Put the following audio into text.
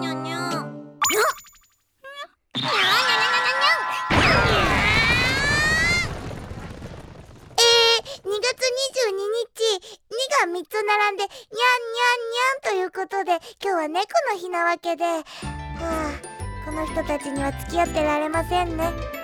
にゃにゃ。2月22日、2が3つ並んで、にゃんにゃんにゃんということで、今日は猫の日なわけで、この人たちには付き合ってられませんね。